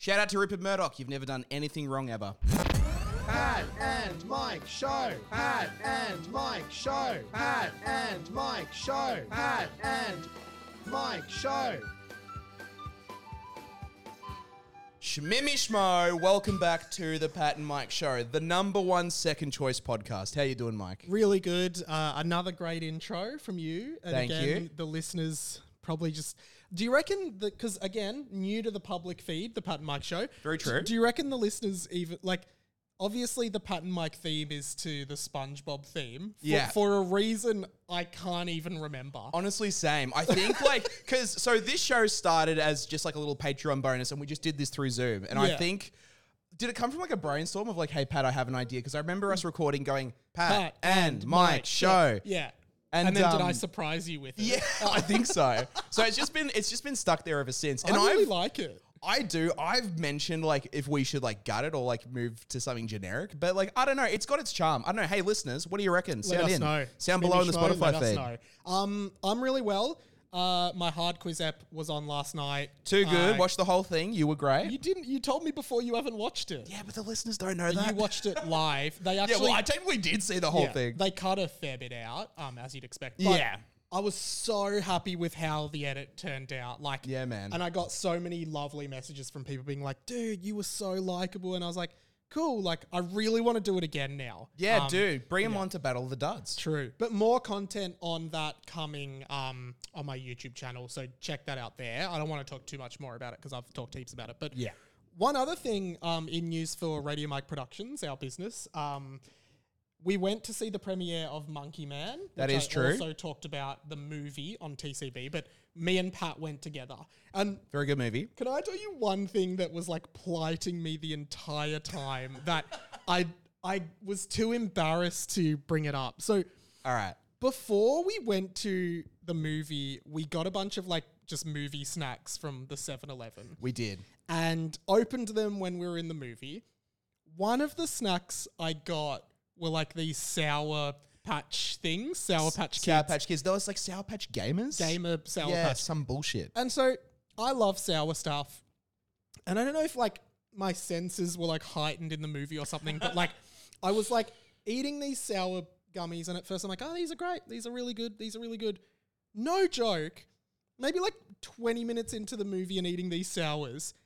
Shout out to Rupert Murdoch. You've never done anything wrong ever. Pat and Mike Show. Pat and Mike Show. Pat and Mike Show. Pat and Mike Show. Shmimmy Shmo, welcome back to the Pat and Mike Show, the number one second choice podcast. How you doing, Mike? Really good. Another great intro from you. And Thank again, you. The listeners probably just... Do you reckon that... Because again, new to the public feed, the Pat and Mike Show. Very true. Do you reckon the listeners even... Obviously, the Pat and Mike theme is to the SpongeBob theme. Yeah. For a reason I can't even remember. Honestly, same. I think because this show started as just like a little Patreon bonus and we just did this through Zoom. And I Yeah. think, did it come from like a brainstorm of like, hey, Pat, I have an idea? Because I remember us recording going, Pat and Mike Show. Yeah. And, And then did I surprise you with it? Yeah, I think so. So it's just been stuck there ever since. And I really like it. I do. I've mentioned like if we should like gut it or like move to something generic, but like I don't know. It's got its charm. I don't know. Hey, listeners, what do you reckon? Let us know. Sound below in the Schmo, Spotify let feed. us know. I'm really well. My hard quiz app was on last night. Too good. Watch the whole thing. You were great. You didn't. You told me before you haven't watched it. Yeah, but the listeners don't know that. You watched it live. They Yeah, actually. well, I technically did see the whole thing. They cut a fair bit out, as you'd expect. But Yeah. I was so happy with how the edit turned out. Yeah, man. And I got so many lovely messages from people being like, dude, you were so likable. And I was like, cool. Like, I really want to do it again now. Yeah, dude. Bring them on to Battle of the Duds. True. But more content on that coming on my YouTube channel. So check that out there. I don't want to talk too much more about it because I've talked heaps about it. But Yeah. one other thing in news for Radio Mike Productions, our business, we went to see the premiere of Monkey Man. That which is I true. also talked about the movie on TCB, but me and Pat went together. And Very good movie. can I tell you one thing that was like plighting me the entire time that I was too embarrassed to bring it up. So All right. before we went to the movie, we got a bunch of like just movie snacks from the 7-Eleven We did. and opened them when we were in the movie. One of the snacks I got were like these Sour Patch things, Sour Patch Kids. Sour Patch Kids. Those like Sour Patch Gamers? Gamer Sour Yeah, Patch. some bullshit. And so I love sour stuff. And I don't know if like my senses were like heightened in the movie or something, but like I was like eating these sour gummies and at first I'm like, oh, these are great. These are really good. These are really good. No joke. Maybe like 20 minutes into the movie and eating these sours,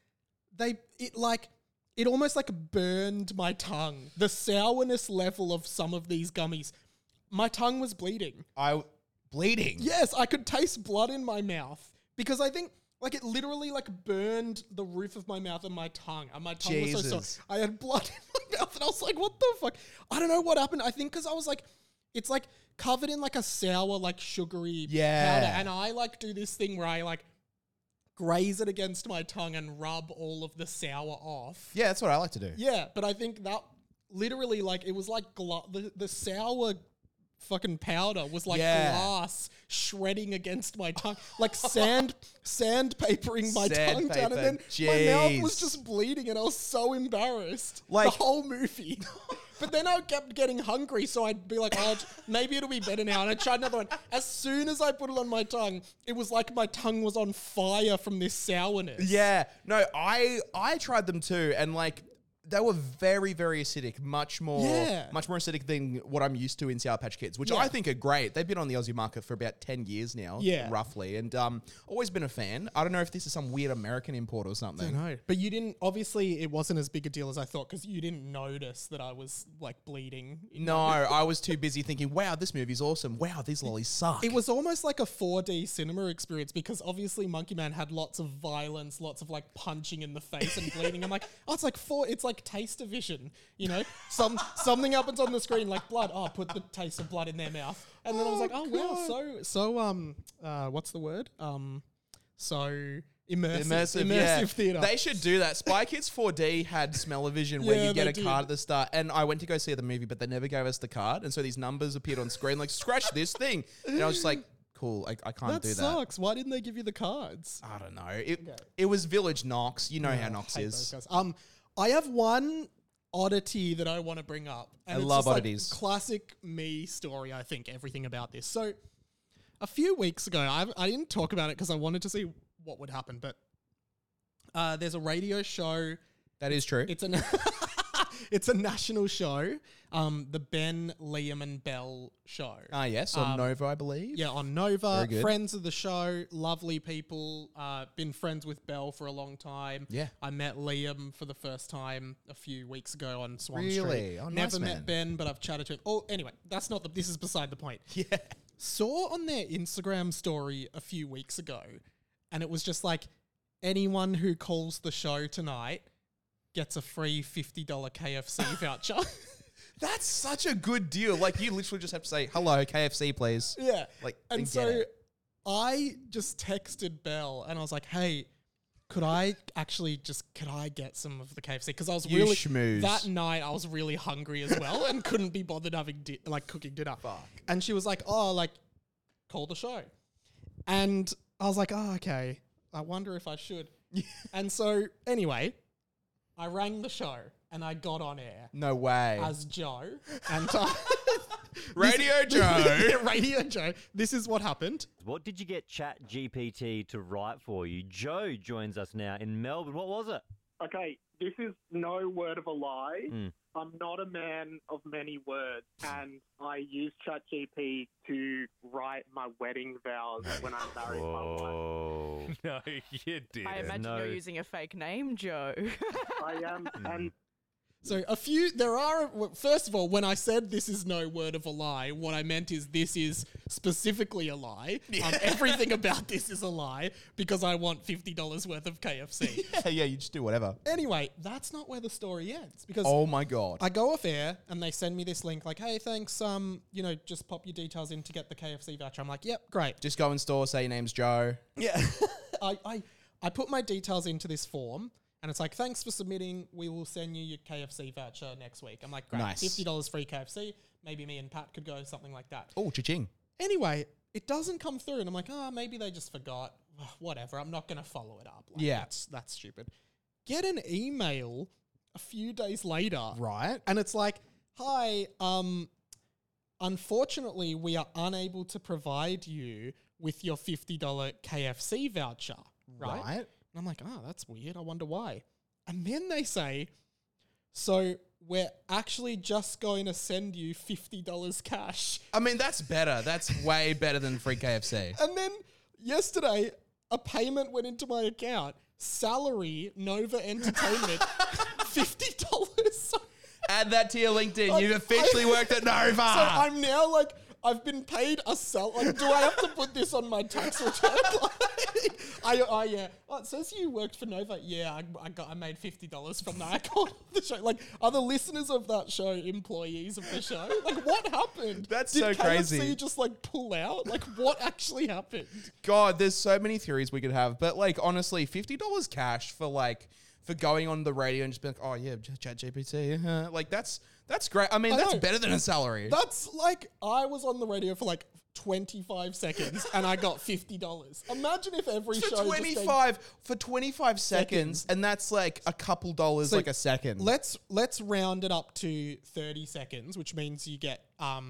it almost like burned my tongue. The sourness level of some of these gummies. My tongue was bleeding. Bleeding? Yes, I could taste blood in my mouth because I think like it literally like burned the roof of my mouth and my tongue. And my tongue was so Jesus. sore. I had blood in my mouth and I was like, what the fuck? I don't know what happened. I think because I was like, it's like covered in like a sour, like sugary powder. And I like do this thing where I like graze it against my tongue and rub all of the sour off. Yeah, that's what I like to do. Yeah, but I think that literally like it was like the sour fucking powder was like glass shredding against my tongue, like sandpapering my tongue down, and then my mouth was just bleeding, and I was so embarrassed. Like- the whole movie. But then I kept getting hungry, so I'd be like, oh, maybe it'll be better now. And I tried another one. As soon as I put it on my tongue, it was like my tongue was on fire from this sourness. Yeah. No, I tried them too, and like they were very, very acidic, much more acidic than what I'm used to in Sour Patch Kids, which Yeah. I think are great. They've been on the Aussie market for about 10 years now, roughly, and always been a fan. I don't know if this is some weird American import or something. No, but you didn't. Obviously, it wasn't as big a deal as I thought because you didn't notice that I was like bleeding. No, I was too busy thinking, wow, this movie's awesome. Wow, these lollies suck. It was almost like a 4D cinema experience because obviously Monkey Man had lots of violence, lots of like punching in the face and bleeding. I'm like, oh, it's like Taste-O-Vision, you know? Something happens on the screen like blood. Oh, put the taste of blood in their mouth. And then I was like, oh wow, what's the word? So immersive theater. They should do that. Spy Kids 4D had Smell-O-Vision where Yeah, you get they a did. card at the start. And I went to go see the movie, but they never gave us the card. And so these numbers appeared on screen like, scratch this thing. And I was just like, cool, I can't That do that. sucks. Why didn't they give you the cards? I don't know. It was Village Knox. You know how Knox hate is. those guys. I have one oddity that I want to bring up. And I it's love just, like, oddities. classic me story, I think, everything about this. So a few weeks ago, I didn't talk about it because I wanted to see what would happen, but there's a radio show. That is true. It's a it's a national show. The Ben, Liam and Bell show. Yes, on Nova, I believe. Yeah, on Nova. Very good. Friends of the show, lovely people. Been friends with Bell for a long time. Yeah. I met Liam for the first time a few weeks ago on Swan Really? Street. Oh, nice, Never man. met Ben, but I've chatted to him. Oh, anyway, this is beside the point. Yeah. Saw on their Instagram story a few weeks ago, and it was just like, anyone who calls the show tonight gets a free $50 KFC voucher. That's such a good deal. Like, you literally just have to say, hello, KFC, please. Yeah. Like, and get so it. I just texted Belle and I was like, hey, could I get some of the KFC? Because I was You really, schmooze. that night I was really hungry as well and couldn't be bothered having, cooking dinner. Fuck. And she was like, oh, like, call the show. And I was like, oh, okay. I wonder if I should. And so, anyway, I rang the show and I got on air No way. as Joe. And Radio Joe. Radio Joe. This is what happened. What did you get ChatGPT to write for you? Joe joins us now in Melbourne. What was it? Okay, this is no word of a lie. Mm. I'm not a man of many words, and I use ChatGPT to write my wedding vows when I married my wife. Oh. No, you did. I imagine No. you're using a fake name, Joe. I am, and So first of all, when I said this is no word of a lie, what I meant is this is specifically a lie. Everything about this is a lie because I want $50 worth of KFC. yeah, you just do whatever. Anyway, that's not where the story ends because Oh my God. I go off air and they send me this link like, hey, thanks, just pop your details in to get the KFC voucher. I'm like, yep, great. Just go in store, say your name's Joe. Yeah. I put my details into this form and it's like, thanks for submitting. We will send you your KFC voucher next week. I'm like, great. Nice. $50 free KFC. Maybe me and Pat could go, something like that. Oh, cha-ching. Anyway, it doesn't come through. And I'm like, maybe they just forgot. Whatever. I'm not going to follow it up. Like, Yeah. That's stupid. Get an email a few days later. Right. And it's like, hi, unfortunately, we are unable to provide you with your $50 KFC voucher. Right? And I'm like, that's weird. I wonder why. And then they say, so we're actually just going to send you $50 cash. I mean, that's better. That's way better than free KFC. And then yesterday, a payment went into my account. Salary, Nova Entertainment, $50. Add that to your LinkedIn. You've officially worked at Nova. So I'm now like, I've been paid a Like, do I have to put this on my tax return? Yeah. Oh, it says you worked for Nova. Yeah, I made $50 from that. I called the show. Like, are the listeners of that show employees of the show? Like, what happened? That's Did so KFC crazy. just like pull out? Like, what actually happened? God, there's so many theories we could have. But like, honestly, $50 cash for going on the radio and just being like, oh yeah, ChatGPT. Like, that's great. I mean, that's know. better than a salary. That's like, I was on the radio for like 25 seconds and I got $50. Imagine if every show for 25 seconds, and that's like a couple dollars like a second. Let's round it up to 30 seconds, which means you get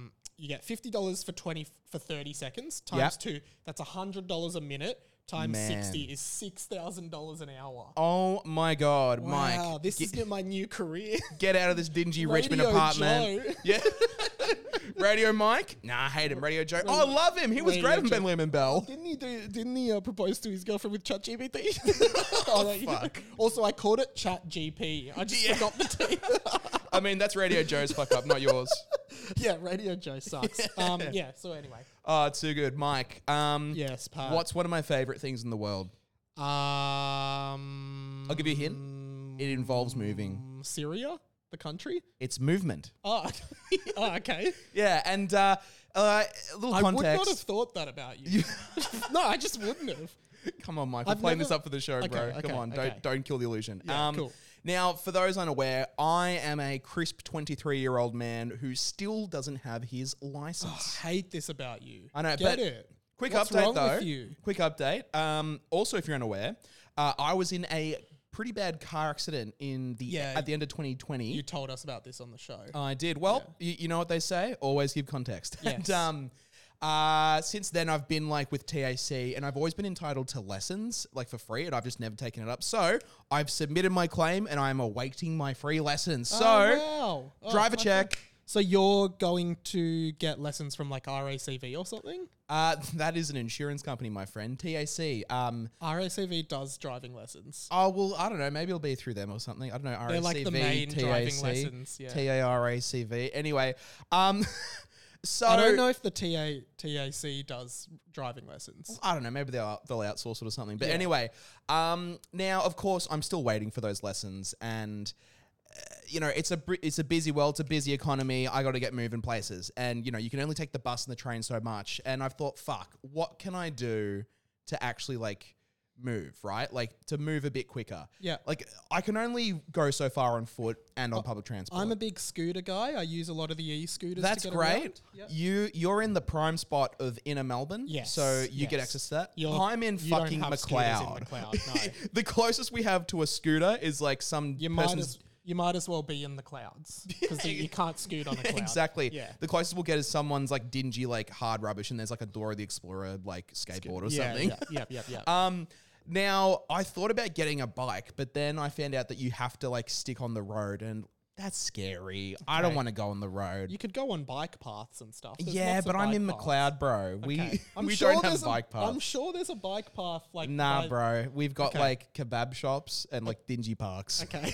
$50 for 30 seconds times 2. That's $100 a minute times Man. 60 is $6,000 an hour. Oh my God, Wow, Mike. this is my new career. Get out of this dingy Richmond Radio apartment. Joe. Yeah. Radio Mike? Nah, I hate him. Radio Joe. Oh, I love him. He was Radio great on Joe. Ben Liam and Bell. Didn't he propose to his girlfriend with ChatGPT? Fuck. Also, I called it ChatGP. I just forgot the T. I mean, that's Radio Joe's fuck up, not yours. Yeah, Radio Joe sucks. Yeah, so anyway. Oh, it's too good. Mike, Yes, Pat. what's one of my favorite things in the world? I'll give you a hint. It involves moving. Syria, the country. It's movement. Oh, okay. Yeah, and a little I context. would not have thought that about you. No, I just wouldn't have. Come on, Mike. We're I've playing never- this up for the show, bro. Okay, Come on, okay. don't kill the illusion. Yeah, cool. Now, for those unaware, I am a crisp 23-year-old man who still doesn't have his license. I hate this about you. I know, Get but it. Quick What's update wrong though. with you? Quick update. Also, if you're unaware, I was in a pretty bad car accident at the end of 2020. You told us about this on the show. I did. Well, you know what they say? Always give context. Yes. And Since then, I've been like with TAC, and I've always been entitled to lessons like for free, and I've just never taken it up. So I've submitted my claim, and I'm awaiting my free lessons. So wow. drive a my check. friend. So you're going to get lessons from like RACV or something? That is an insurance company, my friend. TAC. RACV does driving lessons. Oh, well, I don't know. Maybe it'll be through them or something. I don't know. RACV, They're like the main driving lessons. Yeah. TARACV. Anyway, so I don't know if the TAC does driving lessons. I don't know. Maybe they'll outsource it or something. But Yeah. anyway, now of course I'm still waiting for those lessons, and it's a busy world, it's a busy economy. I got to get moving places, and you can only take the bus and the train so much. And I've thought, fuck, what can I do to actually like move, right? Like to move a bit quicker. Yeah. Like I can only go so far on foot and on public transport. I'm a big scooter guy. I use a lot of the e-scooters. That's to get great. around. Yep. You're in the prime spot of inner Melbourne, Yes, so you get yes. access to that. You're- I'm in you don't fucking have scooters in McLeod. McLeod, no. The closest we have to a scooter is like some You might as well be in the clouds because you can't scoot on a cloud. Exactly. Yeah. The closest we'll get is someone's like dingy, like hard rubbish, and there's like a Dora the Explorer like skateboard or something. Yeah. Now I thought about getting a bike, but then I found out that you have to like stick on the road, and that's scary. I don't Okay. want to go on the road. You could go on bike paths and stuff. There's Yeah, lots of but I'm bike in paths. McLeod, bro. Okay. We don't have bike paths. I'm sure there's a bike path like Nah, by- bro. We've got Okay. like kebab shops and like dingy parks. Okay.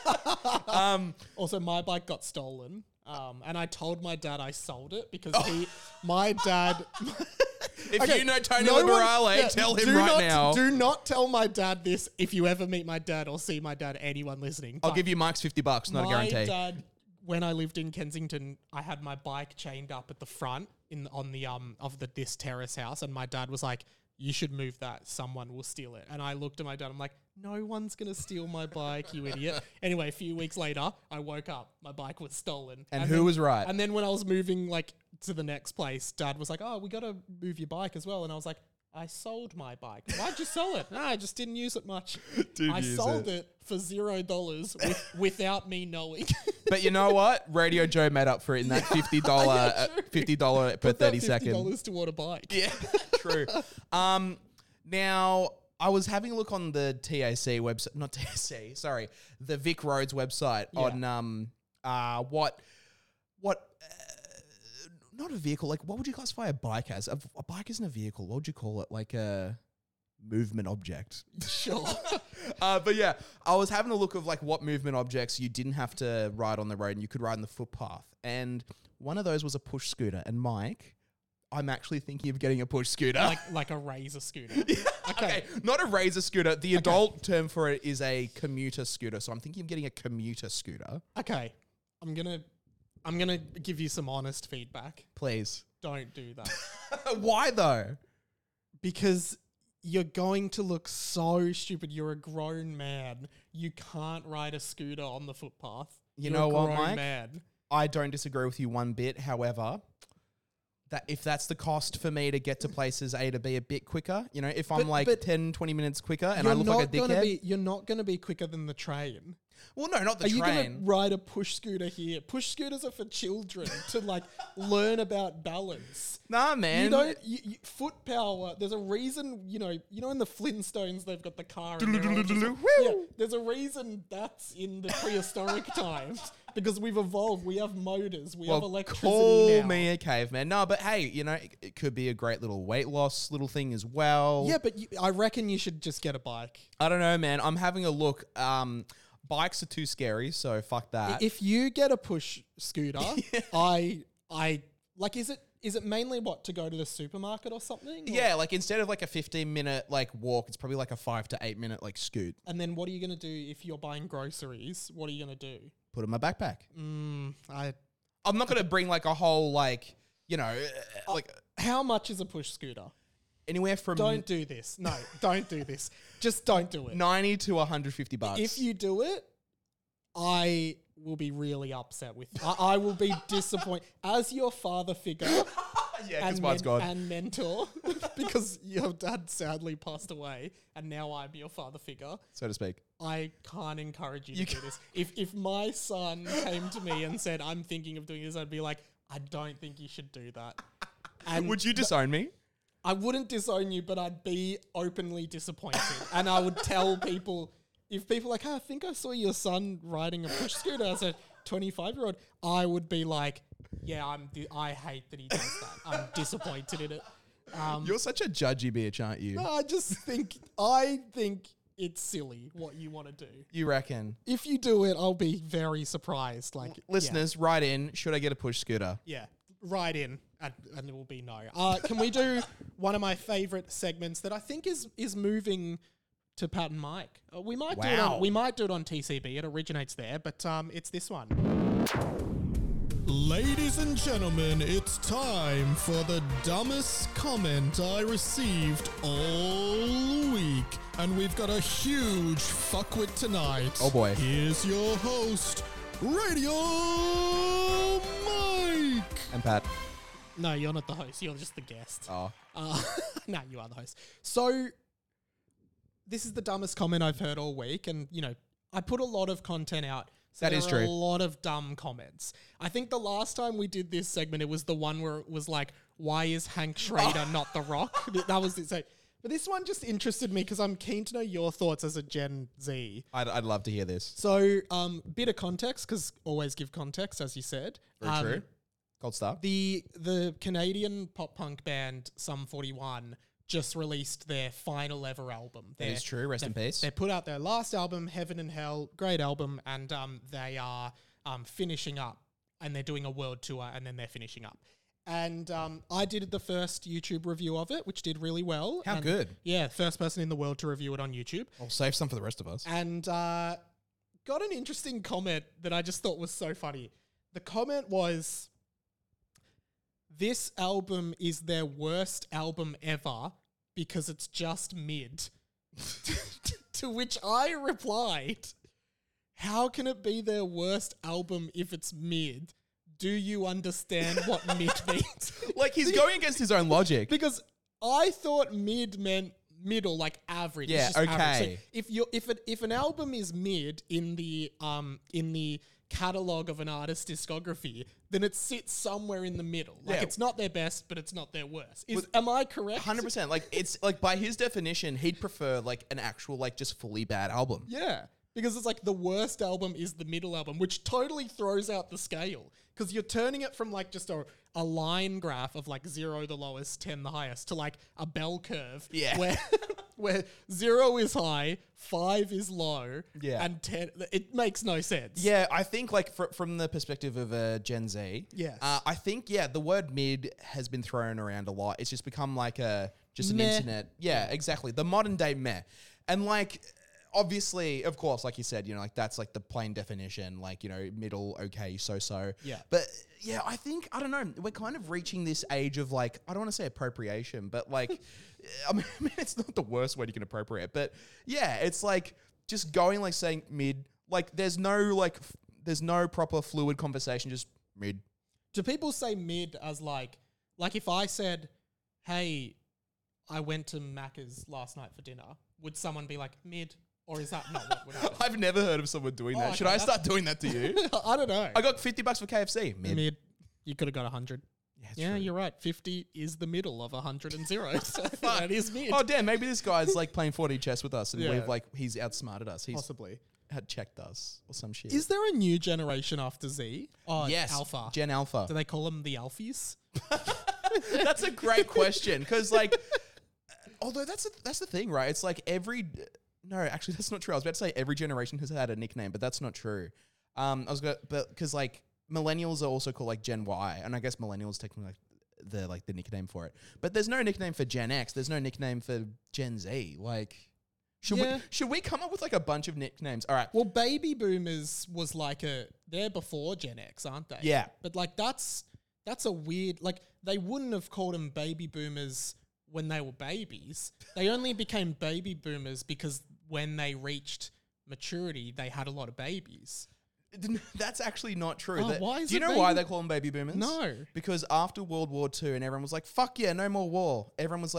Also, my bike got stolen. And I told my dad I sold it because my dad. If Okay, you know Tony no one- Liberale, yeah, tell him do right not- now. Do not tell my dad this if you ever meet my dad or see my dad, anyone listening. I'll But give you Mike's $50, not a my guarantee. dad, when I lived in Kensington, I had my bike chained up at the front on the of this terrace house, and my dad was like, "You should move that. Someone will steal it." And I looked at my dad. I'm like, "No one's gonna steal my bike, you idiot." Anyway, a few weeks later, I woke up. My bike was stolen. And who was right? And then when I was moving like to the next place, Dad was like, "Oh, we gotta move your bike as well." And I was like, "I sold my bike. Why'd you sell it?" "Nah, I just didn't use it much. I sold it for $0 without me knowing." But you know what? Radio Joe made up for it in that $50 $50 per Put that 30 second. $50 toward a bike. Yeah, true. Now I was having a look on the TAC website, not TAC, sorry, the Vic Roads website on not a vehicle. Like, what would you classify a bike as? A bike isn't a vehicle. What would you call it? Like a movement object. Sure. But yeah, I was having a look of like what movement objects you didn't have to ride on the road and you could ride on the footpath. And one of those was a push scooter. And Mike, I'm actually thinking of getting a push scooter. like a Razor scooter. Okay, not a Razor scooter. The adult term for it is a commuter scooter. So I'm thinking of getting a commuter scooter. Okay. I'm gonna give you some honest feedback. Please. Don't do that. Why though? Because you're going to look so stupid. You're a grown man. You can't ride a scooter on the footpath. You You're know a what, grown Mike? Man. I don't disagree with you one bit. However, that if that's the cost for me to get to places A to B a bit quicker, if I'm But 10, 20 minutes quicker and I look like a dickhead. You're not going to be quicker than the train. Well, no, not the Are you going train. to ride a push scooter here? Push scooters are for children to like learn about balance. Nah, man. You don't foot power. There's a reason. You know in the Flintstones they've got the car. And they're all just- yeah, there's a reason that's in the prehistoric times because we've evolved. We have motors. We have electricity call now. me a caveman. No, but hey, it could be a great little weight loss little thing as well. Yeah, but I reckon you should just get a bike. I don't know, man. I'm having a look. Bikes are too scary, so fuck that. If you get a push scooter, I like. Is it mainly what, to go to the supermarket or something? Or- Yeah, like instead of like a 15-minute like walk, it's probably like a 5 to 8 minute like scoot. And then what are you gonna do if you're buying groceries? What are you gonna do? Put in my backpack. I'm not gonna bring like a whole like like How much is a push scooter? anywhere from Don't do this. No, don't do this. Just don't do it. $90 to $150. If you do it, I will be really upset with you. I will be disappointed as your father figure yeah, because mine's gone. and mentor, because your dad sadly passed away, and now I'm your father figure. So to speak. I can't encourage you to do this. If my son came to me and said, "I'm thinking of doing this," I'd be like, "I don't think you should do that." And Would you disown me? I wouldn't disown you, but I'd be openly disappointed. And I would tell people, if people are like, I think I saw your son riding a push scooter as a 25-year-old, I would be like, yeah, I hate that he does that. I'm disappointed in it. You're such a judgy bitch, aren't you? No, I think it's silly what you want to do. You reckon? If you do it, I'll be very surprised. Like Listeners, write in. Should I get a push scooter? yeah, write in, and it will be no. Can we do one of my favorite segments that I think is moving to Pat and Mike? We might do it. Wow. We might do it on TCB. It originates there, but it's this one. Ladies and gentlemen, it's time for the dumbest comment I received all week. And we've got a huge fuckwit tonight. Oh boy. Here's your host, Radio Mike. And Pat. No, you're not the host. You're just the guest. Oh. No, you are the host. So this is the dumbest comment I've heard all week, and I put a lot of content out. So That is there are true. a lot of dumb comments. I think the last time we did this segment, it was the one where it was like, why is Hank Schrader not The Rock? That was it. So, but this one just interested me because I'm keen to know your thoughts as a Gen Z. I'd love to hear this. So, bit of context, because always give context, as you said. Very true. Gold star. The Canadian pop punk band Sum 41 just released their final ever album. That is true. Rest in peace. They put out their last album, Heaven and Hell, great album, and they are finishing up, and they're doing a world tour, and then they're finishing up. And I did the first YouTube review of it, which did really well. How And good. Yeah, first person in the world to review it on YouTube. I'll save some for the rest of us. And got an interesting comment that I just thought was so funny. The comment was, this album is their worst album ever because it's just mid. To which I replied, how can it be their worst album if it's mid? Do you understand what mid means? Like, he's going against his own logic. Because I thought mid meant middle, like average. Yeah, It's just okay. average. So if an album is mid in the catalog of an artist's discography, then it sits somewhere in the middle. Like, Yeah. it's not their best, but it's not their worst. Am I correct? 100%. Like, it's like, by his definition, he'd prefer like an actual, like, just fully bad album. Yeah. Because it's like the worst album is the middle album, which totally throws out the scale. Because you're turning it from like just a line graph of like 0 the lowest, 10 the highest, to like a bell curve. Yeah. Where 0 is high, 5 is low, Yeah. and 10, it makes no sense. Yeah, I think like from the perspective of a Gen Z, Yes. I think the word mid has been thrown around a lot. It's just become like an Meh. internet. Yeah, exactly. The modern day meh, and like obviously, of course, like you said, like that's like the plain definition, like middle, okay, so. Yeah. But yeah, I think I don't know. We're kind of reaching this age of like I don't want to say appropriation, but like I mean it's not the worst word you can appropriate, but yeah, it's like just going like saying mid. Like there's no proper fluid conversation, just mid. Do people say mid as like if I said, hey, I went to Macca's last night for dinner, would someone be like mid? Or is that not what would happen? I've never heard of someone doing that. okay, Should I that's- start doing that to you? I don't know. I got $50 for KFC. Mid. You could have got 100. it's Yeah, true. you're right. 50 is the middle of 100 and 0. So that is mid. Oh damn! Maybe this guy's like playing 4D chess with us, and Yeah. he's outsmarted us. He's Possibly. had checked us or some shit. Is there a new generation after Z? Oh, yes, Alpha. Gen Alpha. Do they call them the Alphies? That's a great question because like, although that's the thing, right? It's like no, actually that's not true. I was about to say every generation has had a nickname, but that's not true. Because like millennials are also called like Gen Y, and I guess millennials technically like the nickname for it. But there's no nickname for Gen X. There's no nickname for Gen Z. Like, should we come up with like a bunch of nicknames? All right. Well, baby boomers was like they're before Gen X, aren't they? Yeah. But like that's a weird, like they wouldn't have called them baby boomers when they were babies. They only became baby boomers because when they reached maturity, they had a lot of babies. That's actually not true. Oh, why is do you it know why baby- they call them baby boomers? No. Because after World War II and everyone was like, fuck yeah, no more war. Everyone was like,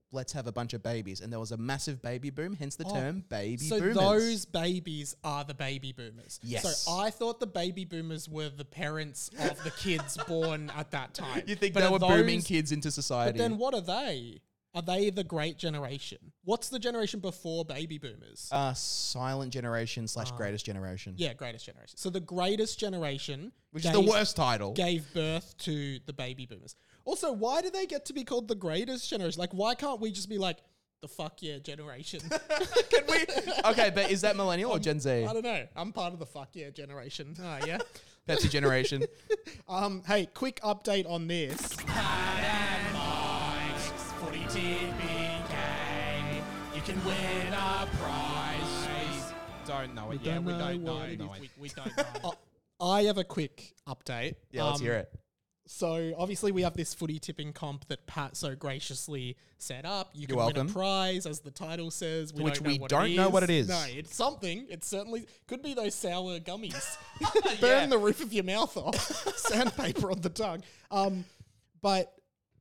let's have a bunch of babies. And there was a massive baby boom, hence the term baby so boomers. those babies are the baby boomers. Yes. So I thought the baby boomers were the parents of the kids born at that time. You think But they are were booming kids into But society? then what are they? Are they the great generation? What's the generation before baby boomers? Silent generation / greatest generation. Yeah, greatest generation. So the greatest generation, Which is the worst title. gave birth to the baby boomers. Also, why do they get to be called the greatest generation? Like, why can't we just be like the fuck yeah generation? Can we? Okay, but is that millennial or Gen Z? I don't know. I'm part of the fuck yeah generation. Oh, yeah. Pepsi generation. Hey, quick update on this. Footy tipping game. You can win a prize. Don't know it. We don't know what it is. We don't know. I have a quick update. Yeah, let's hear it. So obviously we have this footy tipping comp that Pat so graciously set up. You can You're win welcome. a prize, as the title says. We Which don't know we what don't it know is. what it is. No, it's something. It certainly could be those sour gummies. Burn the roof of your mouth off. Sandpaper on the tongue. But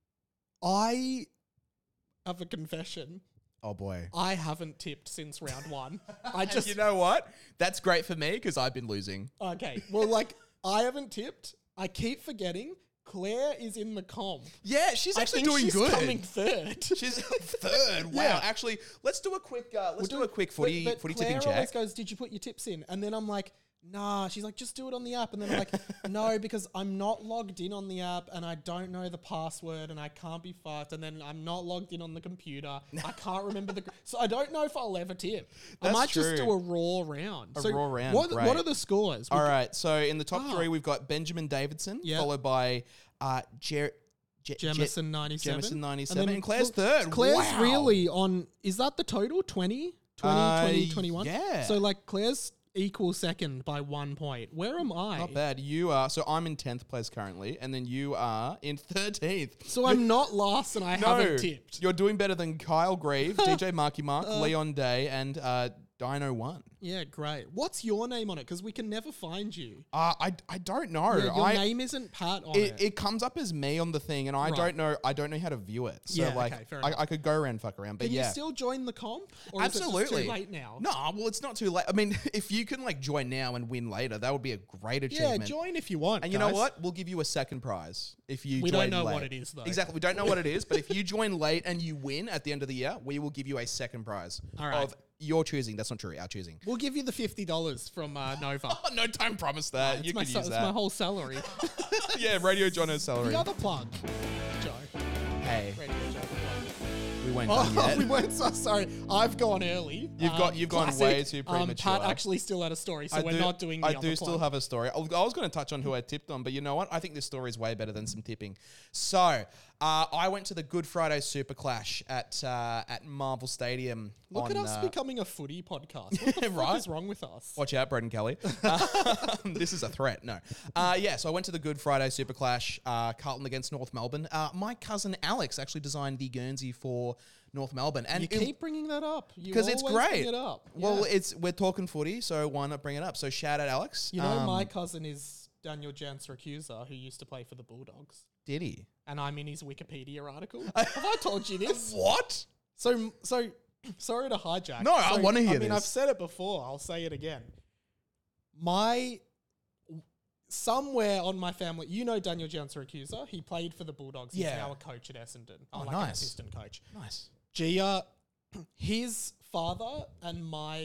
I have a confession. Oh boy. I haven't tipped since round one. I And just you know what? That's great for me because I've been losing. okay. Well, like I haven't tipped. I keep forgetting. Claire is in the comp. Yeah, she's I actually think doing she's good. coming third. She's third. Wow. Yeah. Actually, let's do a quick. Do a quick But footy Claire tipping always check. goes, "Did you put your tips in?" And then I'm like, "Nah." She's like, "Just do it on the app." And then I'm like, "No, because I'm not logged in on the app and I don't know the password and I can't be fucked. And then I'm not logged in on the computer. I can't remember so I don't know if I'll ever tip. I That's might just true. do a raw round. A raw round, What great. are the scores? All right. So in the top Ah. three, we've got Benjamin Davidson, Yeah. followed by Jemison 97. Jemison 97, then and Claire's look, third. Claire's Wow. really on, is that the total? 20, 21? yeah. So like Claire's equal second by 1 point. Where am I? Not bad. You are. So I'm in 10th place currently, and then you are in 13th. So I'm not last and I haven't tipped. You're doing better than Kyle Grieve, DJ Marky Mark, Leon Day, and Dino One. Yeah, great. What's your name on it? Because we can never find you. I don't know. Yeah, your name isn't Pat on it. It comes up as me on the thing, and I Right. don't know how to view it. So Yeah, like okay, fair enough. I could go around fuck around, but Can yeah. you still join the comp? Or Absolutely. Is it just too late now? No, well, it's not too late. I mean, if you can like join now and win later, that would be a great Yeah, achievement. join if you want. And you know guys. what? We'll give you a second prize if you We join don't know late. what it is, though. Exactly. We don't know what it is, but if you join late and you win at the end of the year, we will give you a second prize All right. of your choosing. That's not true. Our choosing. We'll give you the $50 from Nova. Oh, no, don't promise that. It's You my, can use it's that. my whole salary. Yeah, Radio Jono's salary. The other plug, Joe. Hey, Radio Joe. we won't done Oh, yet. we weren't so sorry. I've gone early. You've gone classic. way too premature. Pat actually still had a story, so I we're do- not doing the I other do still plug. have a story. I was going to touch on who I tipped on, but you know what? I think this story is way better than some tipping. So, I went to the Good Friday Super Clash at Marvel Stadium. Look on, at us becoming a footy podcast. What the fuck right? is wrong with us? Watch out, Braden Kelly. This is a threat. No. Yeah, so I went to the Good Friday Super Clash, Carlton against North Melbourne. My cousin Alex actually designed the Guernsey for North Melbourne. And You keep bringing that up. because it's always great. Bring it up. Well, Yeah. we're talking footy, so why not bring it up? So shout out Alex. You know, my cousin is Daniel Jansracusa, who used to play for the Bulldogs. Did he? And I'm in his Wikipedia article. Have I told you this? What? So sorry to hijack. No, I wanna hear I mean, this. I've said it before. I'll say it again. Somewhere on my family, you know Daniel Jansracusa. He played for the Bulldogs. He's Yeah. now a coach at Essendon. Oh, An nice. assistant coach. Nice. Gia, his father and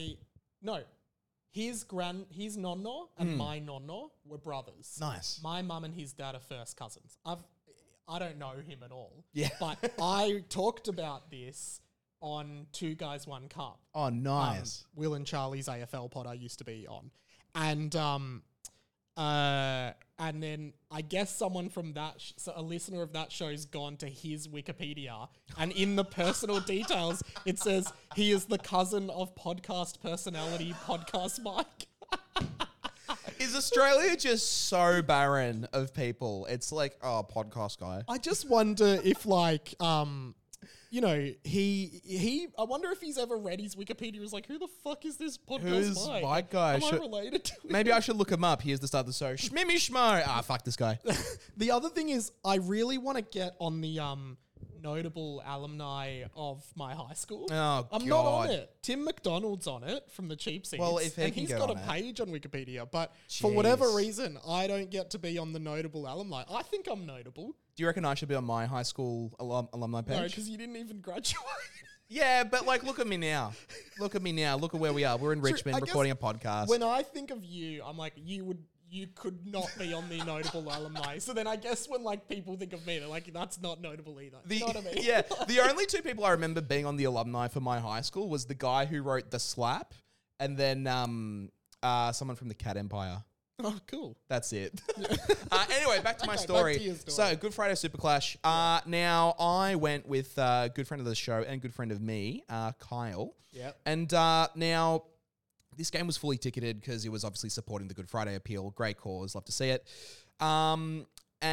his nonno and my nonno were brothers. Nice. My mum and his dad are first cousins. I don't know him at all. Yeah. But I talked about this on Two Guys One Cup. Oh, nice. Will and Charlie's AFL pod I used to be on. And then I guess someone from that, so a listener of that show's gone to his Wikipedia, and in the personal details, it says he is the cousin of podcast personality Podcast Mike. Is Australia just so barren of people? It's like, oh, podcast guy. I just wonder if, like, you know, I wonder if he's ever read his Wikipedia. He's like, who the fuck is this podcast Who's Mike? Mike guy? Am I related to him? Maybe I should look him up. Here's the start of the show. Shmimmy Schmo. Ah, fuck this guy. The other thing is, I really want to get on the notable alumni of my high school. Oh, I'm God. not on it. Tim McDonald's on it from the Cheap Seats. Well, if he and can he's get got on a it. page on Wikipedia, but for whatever Jeez. reason, I don't get to be on the notable alumni. I think I'm notable. Do you reckon I should be on my high school alumni page? No, because you didn't even graduate. Yeah, but like, look at me now. Look at me now. Look at where we are. We're in Richmond I guess recording a podcast. When I think of you, I'm like, you could not be on the notable alumni. So then I guess when like people think of me, they're like, that's not notable either. You know what I mean? Yeah, the only two people I remember being on the alumni for my high school was the guy who wrote The Slap, and then someone from the Cat Empire. Oh, cool. That's it. Anyway, back to my Okay, story. back to your story. So, Good Friday Super Clash. Now, I went with a good friend of the show and good friend of me, Kyle. Yep. And now, this game was fully ticketed because it was obviously supporting the Good Friday appeal. Great cause. Love to see it. And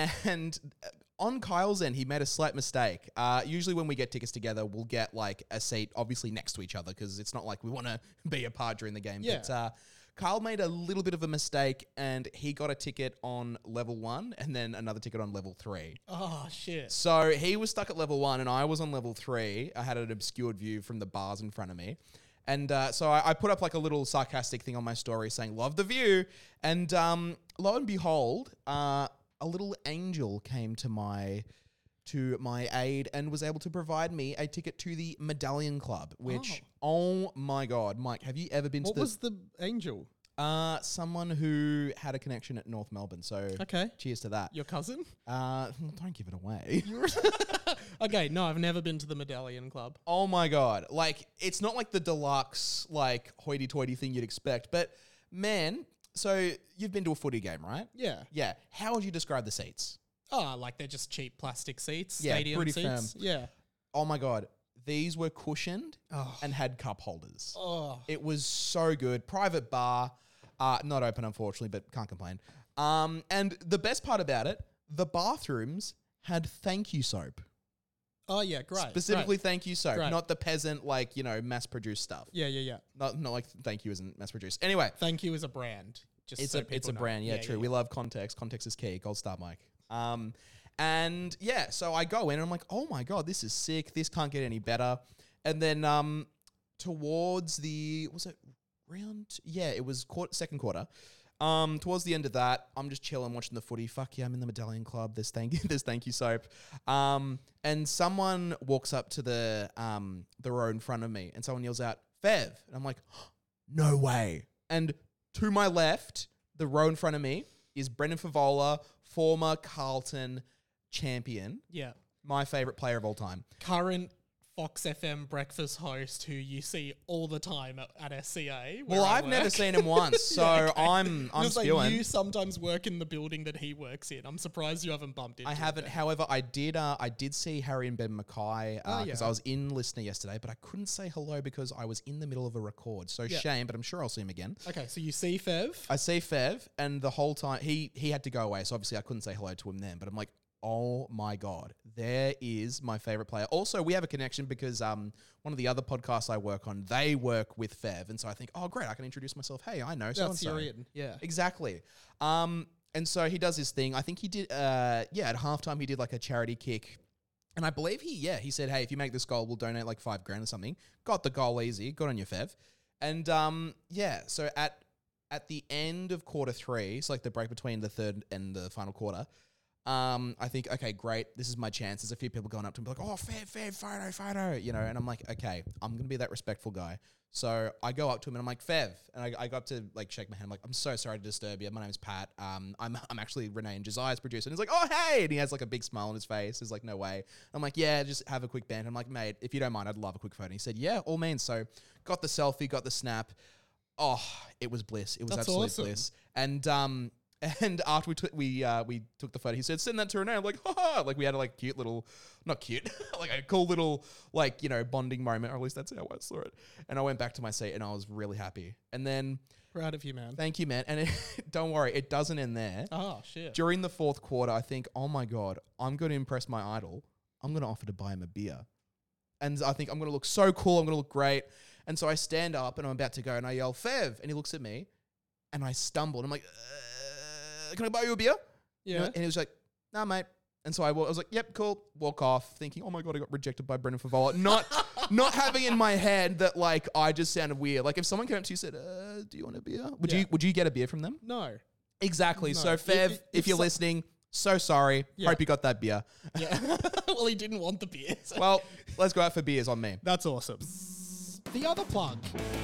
on Kyle's end, he made a slight mistake. Usually when we get tickets together, we'll get like a seat obviously next to each other because it's not like we want to be apart during the game. Yeah. But Kyle made a little bit of a mistake and he got a ticket on level 1 and then another ticket on level 3. Oh, shit. So he was stuck at level 1 and I was on level 3. I had an obscured view from the bars in front of me. And so I put up like a little sarcastic thing on my story saying, love the view. And lo and behold, a little angel came to my aid and was able to provide me a ticket to the Medallion Club, which, oh my God, Mike, have you ever been What to was the angel? someone who had a connection at North Melbourne. So Okay. cheers to that. Your cousin? Don't give it away. Okay, no, I've never been to the Medallion Club. Oh my God. Like, it's not like the deluxe, like, hoity-toity thing you'd expect. But, man, so you've been to a footy game, right? Yeah. Yeah. How would you describe the seats? Oh, like they're just cheap plastic seats, Yeah, stadium pretty seats. firm. Yeah. Oh my God. These were cushioned Oh. and had cup holders. Oh. It was so good. Private bar. Not open, unfortunately, but can't complain. And the best part about it, the bathrooms had thank you soap. Oh, yeah, great. Specifically great. thank you soap, Great. not the peasant, like, mass-produced stuff. Yeah. Not like thank you isn't mass-produced. Anyway, Thank you is a brand. Just it's so a people know. brand. Yeah, true. We love context. Context is key. Gold star, Mike. And yeah, so I go in and I'm like, oh my God, this is sick. This can't get any better. And then towards the, was it round? Yeah, it was second quarter. Towards the end of that, I'm just chilling, watching the footy. Fuck yeah, I'm in the Medallion Club. There's thank you soap. And someone walks up to the row in front of me and someone yells out, Fev. And I'm like, no way. And to my left, the row in front of me is Brendan Favola, former Carlton champion, Yeah. my favorite player of all time. Current Fox FM breakfast host who you see all the time at SCA. Well, I've never seen him once, so I'm Just like spewing. you sometimes work in the building that he works in. I'm surprised you haven't bumped into I him haven't. there. However, I did see Harry and Ben Mackay because yeah. I was in Listener yesterday, but I couldn't say hello because I was in the middle of a record. So Yeah. shame, but I'm sure I'll see him again. Okay, so you see Fev. I see Fev, and the whole time he had to go away, so obviously I couldn't say hello to him then. But I'm like, oh my God, there is my favorite player. Also, we have a connection because one of the other podcasts I work on, they work with Fev, and so I think, oh great, I can introduce myself. Hey, I know so and That's so. Urian. Yeah. Exactly. And so he does his thing. I think he did, at halftime, he did like a charity kick. And I believe he said, hey, if you make this goal, we'll donate like $5,000 or something. Got the goal easy. Good on you, Fev. And so at the end of quarter 3, so like the break between the third and the final quarter, I think, okay, great. This is my chance. There's a few people going up to me like, oh, Fev, photo, and I'm like, okay, I'm going to be that respectful guy. So I go up to him and I'm like, Fev, and I go up to like shake my hand. I'm like, I'm so sorry to disturb you. My name's Pat. I'm actually Renee and Josiah's producer. And he's like, oh, hey. And he has like a big smile on his face. He's like, no way. I'm like, yeah, just have a quick band. I'm like, mate, if you don't mind, I'd love a quick photo. And he said, yeah, all means. So got the selfie, got the snap. Oh, it was bliss. It was That's absolute awesome. bliss. And after we took the photo, he said, send that to Renee. I'm like, ha. Like we had a like cute little, not cute, like a cool little like, bonding moment, or at least that's how I saw it. And I went back to my seat and I was really happy. And then, Proud of you, man. thank you, man. And don't worry, it doesn't end there. Oh, shit. During the fourth quarter, I think, oh my God, I'm going to impress my idol. I'm going to offer to buy him a beer. And I think I'm going to look so cool. I'm going to look great. And so I stand up and I'm about to go and I yell, Fev. And he looks at me and I stumble. And I'm like, can I buy you a beer? Yeah. And he was like, nah, mate, And so I was like, yep, cool. Walk off, thinking, oh my God, I got rejected by Brendan Favola. Not having in my head that like I just sounded weird. Like if someone came up to you and said, do you want a beer? Would you get a beer from them? No. Exactly. No. So Fev, if you're listening, so sorry. Yeah. Hope you got that beer. Yeah. Well, he didn't want the beer. So. Well, let's go out for beers on me. That's awesome. The other plug.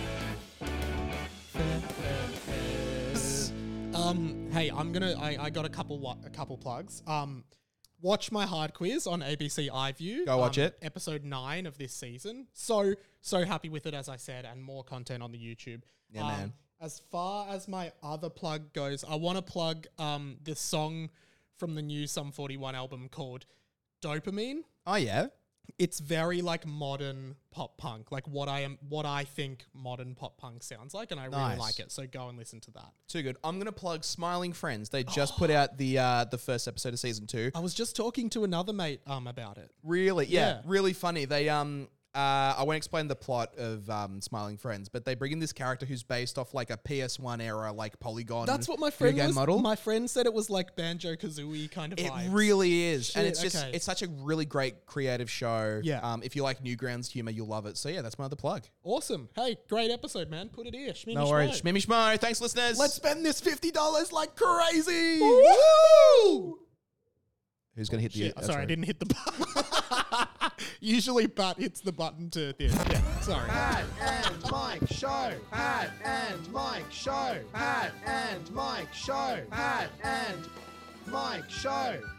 Hey, I got a couple plugs. Watch my hard quiz on ABC iView. Go watch it. Episode 9 of this season. So happy with it, as I said, and more content on the YouTube. Yeah, man. As far as my other plug goes, I want to plug this song from the new Sum 41 album called Dopamine. Oh yeah. It's very like modern pop punk, like what I think modern pop punk sounds like, and I really Nice. like it. So go and listen to that. Too good. I'm gonna plug Smiling Friends. They just put out the first episode of season 2. I was just talking to another mate about it. Really, Yeah. really funny. They I won't explain the plot of Smiling Friends, but they bring in this character who's based off like a PS1 era like polygon. That's what my video friend game was. model. My friend said it was like Banjo-Kazooie kind of It vibes. really is, and Shit, it's just okay. it's such a really great creative show. Yeah. If you like Newgrounds humor, you'll love it. So yeah, that's my other plug. Awesome. Hey, great episode, man. Put it here. Shmee No worries. Shmimmy Shmo. Thanks, listeners. Let's spend this $50 like crazy. Woo! Who's gonna hit the? Shit, sorry, I didn't hit the button. Usually Bat hits the button to this. Yeah, sorry. Pat and Mike Show. Pat and Mike Show. Pat and Mike Show. Pat and Mike Show.